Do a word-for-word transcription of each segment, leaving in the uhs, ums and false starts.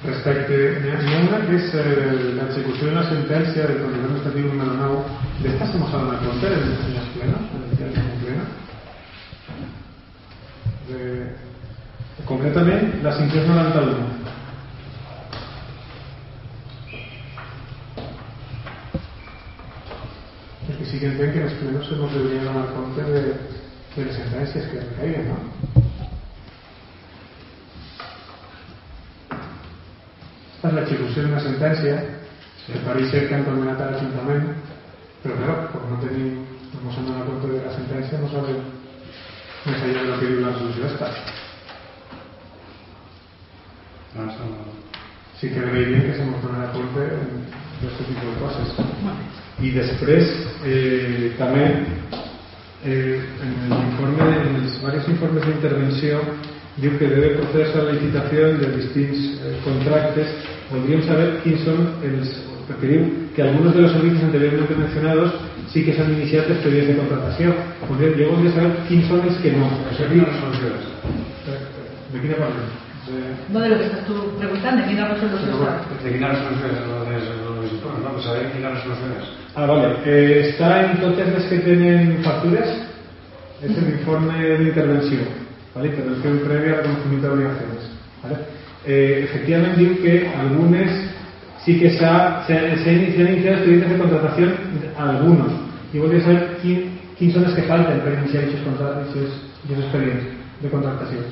Respecte, n'hi ha una que és eh, l'execució d'una sentència del Tribunal Administratiu número nou. D'esta hemos hablado en el conter en los plenos, en el día de pleno. De, concretament, la cinc-cents noranta-u. Perquè sí que entenc que en els plenos se nos deberían donar compte de, de les sentències que recaiguen, no? Esta es la ejecución de una sentencia que parece que han condenado al ayuntamiento, pero claro, como no tenim, no nos han dado cuenta de la sentencia, no saben más allá de lo que dice la resolución esta. No, eso no. Sí que veréis bien que se nos donará cuenta de este tipo de cosas. Y després, eh, també, eh, en el informe, en els varios informes d'intervenció, diu que debe proceder a la licitación de distintos eh, contractes. Podríem saber quins són els... perquè diu que algunos de los servicios anteriormente mencionados sí que s'han iniciat expedients de contratació. Podríem, jo voldria saber quins són els que no. Això és una resolució. ¿De quina parlem? De... No, de lo que estás tú preguntando, ¿de quina resolució està? De quina resolució és lo de los informes, no? Pues saber quina resolució és. Ah, vale. Eh, està en totes les que tenen factures? És l'informe d'intervenció. ¿Vale? Intervención previa a reconocimiento de obligaciones. ¿Vale? Eh, efectivamente digo que algunas sí que se, ha, se, se han iniciado expedientes de contratación, algunos. Y voy a saber quién, quién son los que faltan para iniciar esos, contratos, esos, esos expedientes de contratación.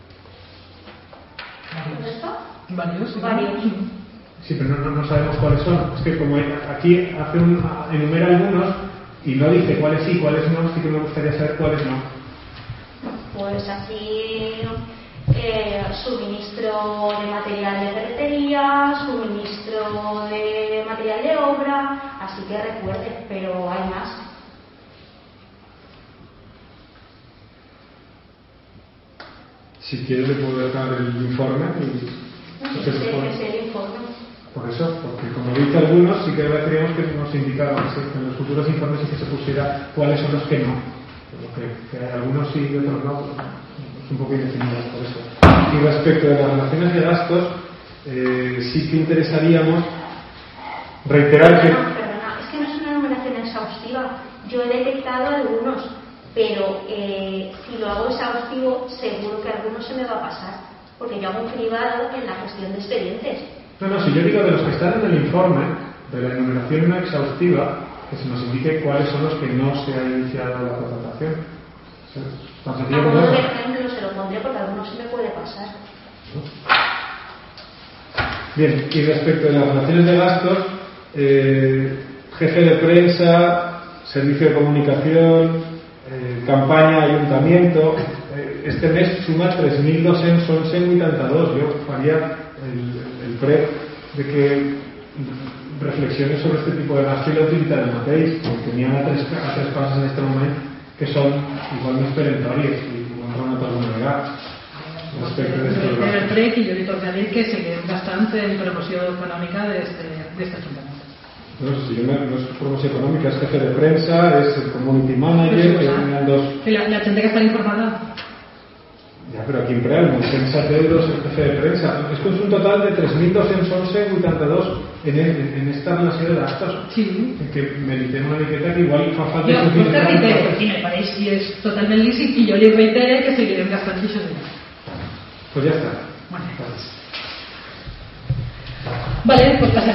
¿Varios? Varios. Sí, pero no, no, no sabemos cuáles son. Es que como aquí hace un, enumera algunos y no dice cuáles sí, cuáles no, sí que me gustaría saber cuáles no. Pues aquí eh, suministro de material de ferretería, suministro de material de obra, así que recuerde, pero hay más. Si quiere le puedo dejar el informe y... Ese es el informe. Por eso, porque como dice algunos, sí que queríamos que nos indicaran que en los futuros informes sí que se pusiera cuáles son los que no. Que, que algunos sí y otros no, es un poco indefinido por eso. Y respecto de las relaciones de gastos, eh, sí que interesaríamos reiterar que... Perdona, perdona, es que no es una numeración exhaustiva. Yo he detectado algunos, pero eh, si lo hago exhaustivo, seguro que algunos se me va a pasar, porque yo hago un cribado en la gestión de expedientes. No, no, si yo digo de los que están en el informe, de la enumeración no exhaustiva, que se nos indique cuáles son los que no se ha iniciado la contratación. A modo de ejemplo se lo pondré porque algunos se me puede pasar. Bien, y respecto de las relaciones de gastos, eh, jefe de prensa, servicio de comunicación, eh, campaña, ayuntamiento, eh, este mes suma tres mil doscientos once vuitanta-dos. Yo faría el, el pre de que reflexiones sobre este tipo de gasto y la utilidad del mateix, porque n'hi ha tres, tres coses en este moment que són igualment peremptòries i ho hem renat alguna vegada respecte d'aquest gasto. En el pre, que jo li torno a dir que seguim gastant en promoció econòmica d'aquest ajuntament. No, si no, no es promoció econòmica, és jefe de premsa, és el community manager, que n'hi ha dos... Que la, la gent que està informada. Ya, pero aquí en Preal, novecientos euros el jefe de prensa. Esto es un total de tres mil doscientos once vuitanta-dos en, en esta relación de gastos. Sí. Que meritem una miqueta que igual fa falta... Jo, vostè reitere, i me pareix i és totalment lícit, i jo li reitere que seguirem gastant això diners. Pues ya está. Vale. Vale, pues pasarem.